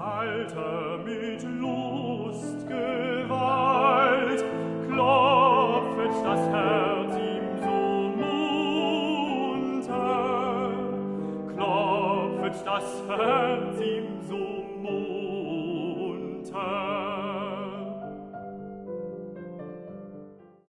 Alter mit Lustgewalt klopfet das Herz ihm so munter, klopfet das Herz ihm so munter.